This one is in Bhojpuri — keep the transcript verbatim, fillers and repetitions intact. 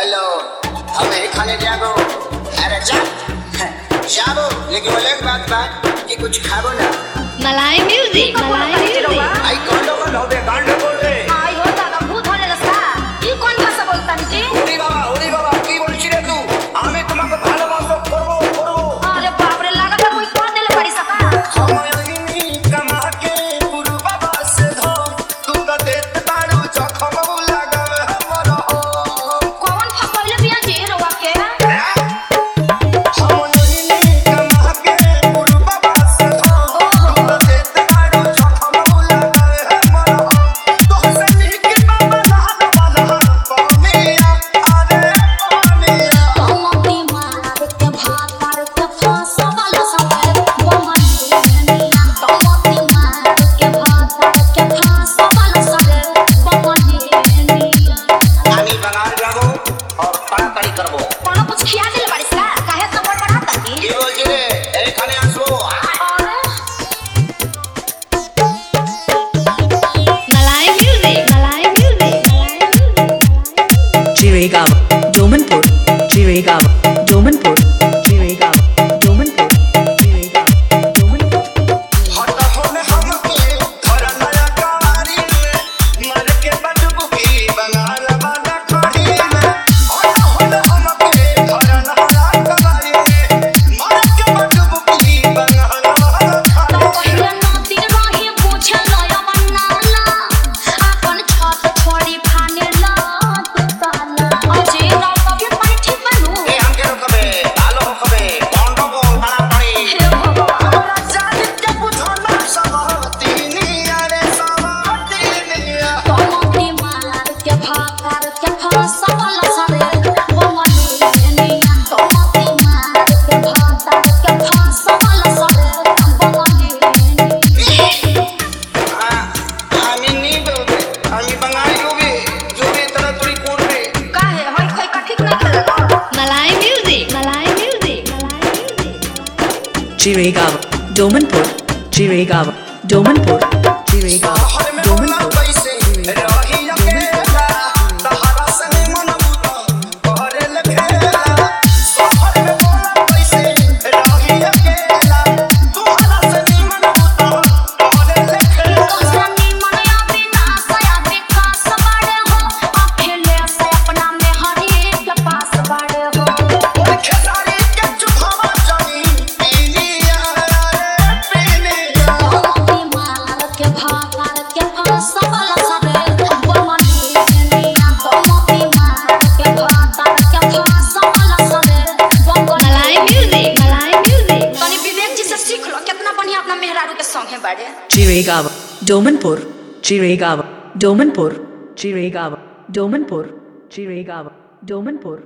हेलो हम खाने जाबो। अरे जा जाबो, लेकिन बोले बात बात कि कुछ खाबो ना। मलाई म्यूजिक मलाई म्यूजिक आई कौन लोग होबे गांडो बोल रे। आई हो दादा भूत होने लगा। ई कौन भाषा बोलता जी? ओरी बाबा ओरी बाबा की बोलছি রে तू? আমি তোমাকে ভালোবাসো করব করব। अरे बाप रे, लगा था कोई कौन देले पड़ी सका। हम यही कमा के गुरु बाबा से धो तू तो देत बाड़ू जखम लगावे हमर हो। कौन फसले बिया जी रवा के? हम यही कमा के गुरु बाबा से धो तू तो देत बाड़ू जखम लगावे हमर हो। तो से लिख बाबा लाल वाला पानिया अरे पानिया। मोती मार के भात मार के फांसा वाला सवाल बमन दुनिया। मोती मार के भात मार के फांसा वाला सवाल बमन दुनिया। আমি বাঙাল যাবো আর তাড়াতাড়ি করবো। कोनो कुछ खिया देले पड़ी सका। काहे तो बड़ बढ़ाता जी? কি বলছি রে? এখানে আসবো। अरे मलाई म्यूजिक मलाई music Chirigava, Domanpur, Chirigava, Domanpur, Chirigava, Domanpur, Chirigava, Domanpur. हट होने हमके घर नया कवारी में मर के बदबुकी बंगाल वाला खड़ी में। हट होने हमके घर नया कवारी में मर के बदबुकी बंगाल वाला तो खड़ी में। पहिले नदी रही पूछे लया बनाला। अपन छत छोड़ी फाने ला ताला। अजे रात कभी पानी ठीक बनू। ए हमके रोकबे आलो होकबे बॉन्डो को बड़ा पड़ी। हे भगवान। हमरा जान के बुझना सब तीनिया रे सब तीनिया। तो मोती मार के भाकर के फांसा वाला सरे बमन दुनिया। तो मोती मार के भाकर के फांसा वाला सरे बमन दुनिया। আমি নি বলবে আমি বাঙালি হবে জোরে তারা তুই করবে। काहे होई कोई का ठीक नहीं खेलेगा। मलाई म्यूजिक मलाई music Chirigava, Domanpur, Chirigava, Domanpur, Chirigava, हर में बोला Domanpur. कैसे रही अकेला तहरा संग मन बुता करे लखेला। हर में बोला कैसे रही अकेला तहरा संग मन बुता करे लखेला। दोस्तानी मनया बिना सया विकास बाड़े हो। अकेले से अपना में हरी के पास बाड़े हो। ओए खेसारी के चुभावा जानी पीनिया रे पीनिया। मोती मार के भाकर के फांसा वाला सरे बमन दुनिया। मोती मार के भाकर के फांसा वाला सरे बमन मलाई म्यूजिक मलाई म्यूजिक तनी विवेक जी से सीख लो, कितना बढ़िया अपना मेहरारू के संग है बाड़े। Chirigava, Domanpur, Chirigava, Domanpur, Chirigava, Domanpur, Chirigava, Domanpur.